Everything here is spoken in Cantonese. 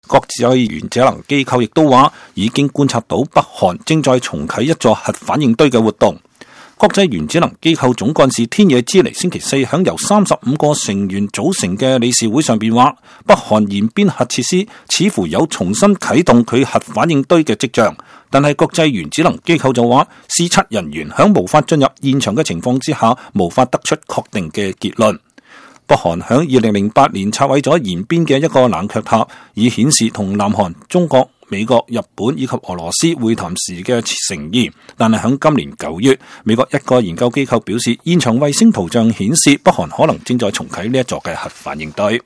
國際原子能機構亦都話，已經觀察到北韓正在重啟一座核反應堆嘅活動。國際原子能機構總幹事天野之彌星期四響由35個成員組成嘅理事會上邊話，北韓延邊核設施似乎有重新啟動佢核反應堆嘅跡象，但係國際原子能機構就話，視察人員響無法進入現場嘅情況之下，無法得出確定嘅結論。北韓響2008年拆毀咗延邊嘅一個冷卻塔，以顯示同南韓、中國、美國、日本以及俄羅斯會談時嘅誠意。但係響今年9月，美國一個研究機構表示，現場衛星圖像顯示北韓可能正在重啟呢一座嘅核反應堆。